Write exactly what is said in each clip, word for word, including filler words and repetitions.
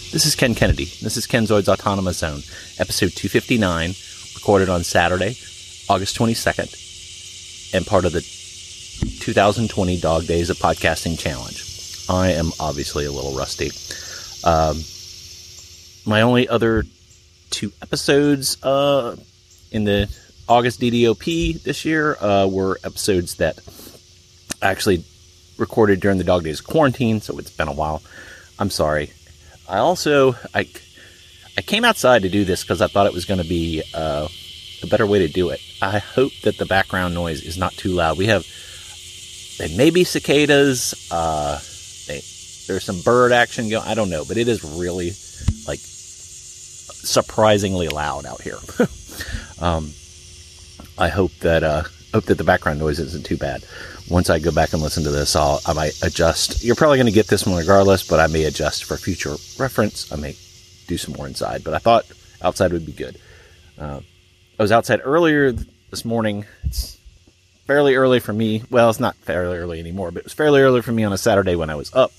This is Ken Kennedy. This is Kenzoid's Autonomous Zone, episode two fifty-nine, recorded on Saturday, August twenty-second, and part of the two thousand twenty Dog Days of Podcasting Challenge. I am obviously a little rusty. Um, my only other two episodes uh, in the August D D O P this year uh, were episodes that I actually recorded during the Dog Days of Quarantine, so it's been a while. I'm sorry. I also, I, I came outside to do this because I thought it was going to be uh, a better way to do it. I hope that the background noise is not too loud. We have, they may be cicadas, uh, they, there's some bird action going, I don't know, but it is really, like, surprisingly loud out here. um, I hope that, uh, hope that the background noise isn't too bad. Once I go back and listen to this, I'll, I might adjust. You're probably going to get this one regardless, but I may adjust for future reference. I may do some more inside, but I thought outside would be good. Uh, I was outside earlier this morning. It's fairly early for me. Well, it's not fairly early anymore, but it was fairly early for me on a Saturday when I was up.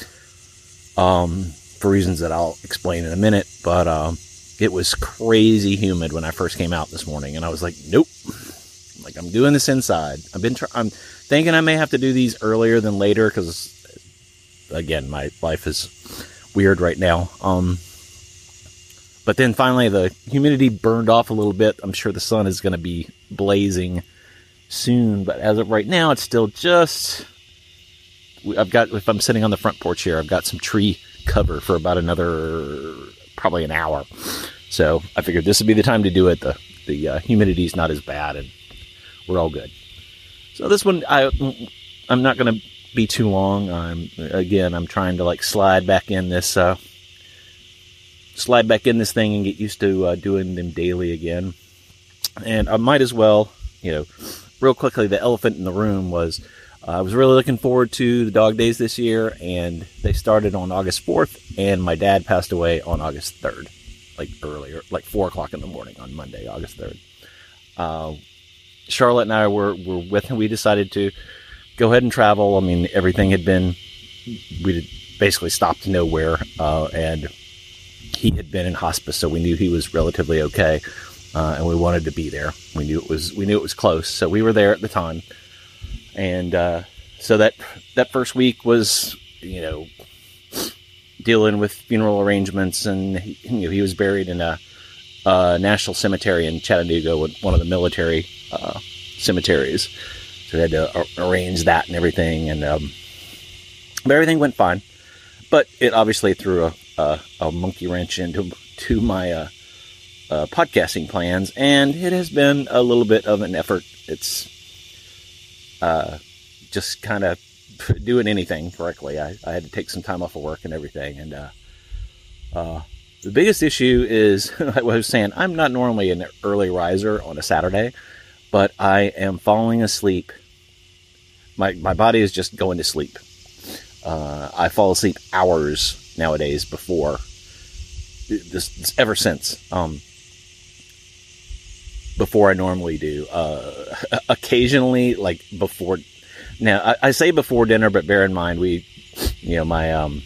Um, for reasons that I'll explain in a minute, but um, it was crazy humid when I first came out this morning, and I was like, nope. Like, I'm doing this inside. I've been trying. I'm thinking I may have to do these earlier than later because, again, my life is weird right now. Um, but then finally the humidity burned off a little bit. I'm sure the sun is going to be blazing soon, but as of right now, it's still just, I've got, if I'm sitting on the front porch here, I've got some tree cover for about another, probably an hour. So I figured this would be the time to do it. The, the uh, humidity is not as bad, and we're all good. So this one, I, I'm not going to be too long. I'm, again, I'm trying to like slide back in this, uh, slide back in this thing and get used to uh, doing them daily again. And I might as well, you know, real quickly, the elephant in the room was, uh, I was really looking forward to the Dog Days this year, and they started on August fourth, and my dad passed away on August third, like earlier, like four o'clock in the morning on Monday, August third. Uh, Charlotte and I were, were with him. We decided to go ahead and travel. I mean, everything had been, we had basically stopped nowhere, uh, and he had been in hospice, so we knew he was relatively okay, uh, and we wanted to be there. We knew it was, we knew it was close, so we were there at the time. And, uh, so that, that first week was, you know, dealing with funeral arrangements, and he, you know, he was buried in a, a national cemetery in Chattanooga, with one of the military uh, cemeteries. So we had to ar- arrange that and everything, and um, but everything went fine. But it obviously threw a, a, a monkey wrench into to my uh, uh, podcasting plans, and it has been a little bit of an effort. It's uh, just kind of doing anything correctly. I, I had to take some time off of work and everything, and uh, uh, the biggest issue is, like I was saying, I'm not normally an early riser on a Saturday, but I am falling asleep. My my body is just going to sleep. Uh, I fall asleep hours nowadays before, this ever since, um, before I normally do. Uh, occasionally, like before, now I, I say before dinner, but bear in mind, we, you know, my, um,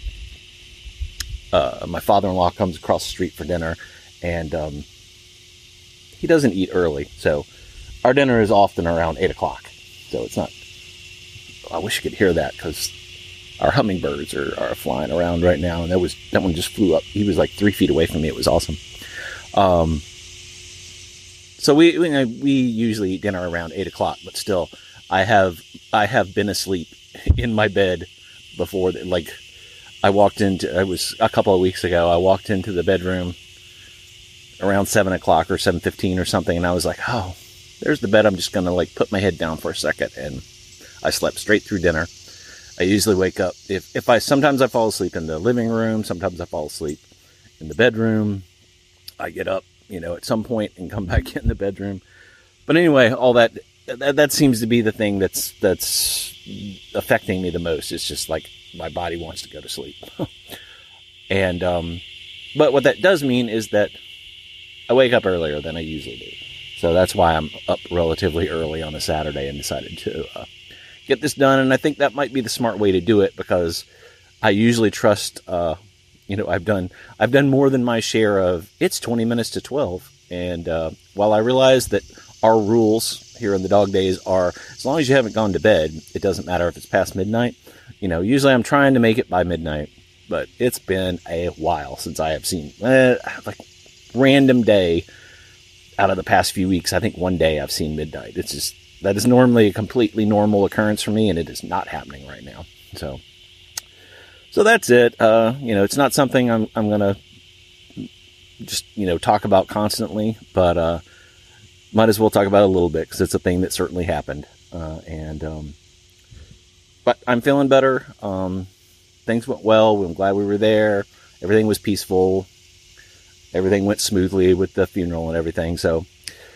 Uh, my father-in-law comes across the street for dinner, and um, he doesn't eat early, so our dinner is often around eight o'clock. So it's not, I wish you could hear that, because our hummingbirds are, are flying around right now, and that was that one just flew up. He was like three feet away from me. It was awesome. Um, so we, we we usually eat dinner around eight o'clock, but still, I have I have been asleep in my bed before, like. I walked into, it was a couple of weeks ago, I walked into the bedroom around seven o'clock or seven fifteen or something, and I was like, oh, there's the bed. I'm just going to like put my head down for a second, and I slept straight through dinner. I usually wake up, if, if I, sometimes I fall asleep in the living room, sometimes I fall asleep in the bedroom. I get up, you know, at some point and come back in the bedroom. But anyway, all that, that, that seems to be the thing that's, that's affecting me the most. It's just like, my body wants to go to sleep. And, um, but what that does mean is that I wake up earlier than I usually do. So that's why I'm up relatively early on a Saturday and decided to uh, get this done. And I think that might be the smart way to do it, because I usually trust uh, you know, I've done I've done more than my share of. It's twenty minutes to twelve, and uh, while I realize that our rules here in the dog days are, as long as you haven't gone to bed, it doesn't matter if it's past midnight. You know, usually I'm trying to make it by midnight, but it's been a while since I have seen uh, like random day out of the past few weeks. I think one day I've seen midnight. It's just, that is normally a completely normal occurrence for me, and it is not happening right now. So, so that's it. Uh, you know, it's not something I'm, I'm going to just, you know, talk about constantly, but, uh, might as well talk about it a little bit because it's a thing that certainly happened. Uh, and, um, but I'm feeling better. Um, things went well. I'm glad we were there. Everything was peaceful. Everything went smoothly with the funeral and everything. So,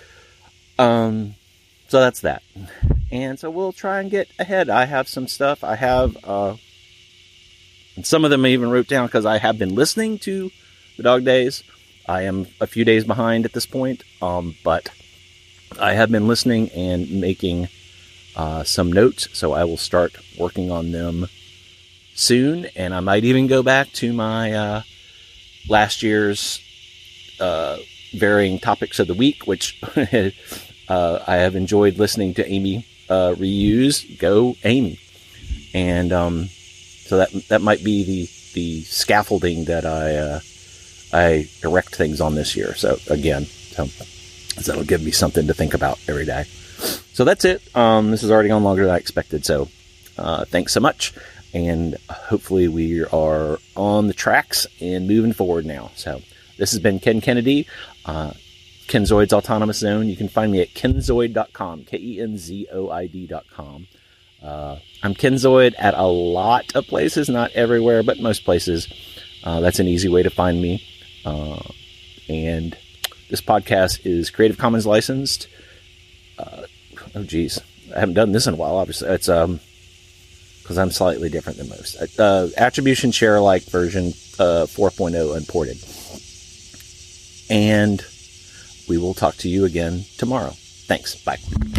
um, so that's that. And so we'll try and get ahead. I have some stuff. I have, uh, and some of them I even wrote down because I have been listening to the dog days. I am a few days behind at this point. Um, but I have been listening and making, uh, some notes. So I will start working on them soon. And I might even go back to my, uh, last year's, uh, varying topics of the week, which, uh, I have enjoyed listening to Amy, uh, reuse. Go Amy. And, um, so that, that might be the, the scaffolding that I, uh, I erect things on this year. So again, so, so that'll give me something to think about every day. So that's it. Um, this has already gone longer than I expected. So, uh, thanks so much. And hopefully we are on the tracks and moving forward now. So this has been Ken Kennedy, uh, Kenzoid's Autonomous Zone. You can find me at kenzoid dot com, K E N Z O I D dot com. Uh, I'm Kenzoid at a lot of places, not everywhere, but most places. Uh, that's an easy way to find me. Uh, and this podcast is Creative Commons licensed. Uh, oh, geez. I haven't done this in a while, obviously. It's, um, because I'm slightly different than most. Uh, attribution share alike version, uh, four point oh unported. And we will talk to you again tomorrow. Thanks. Bye.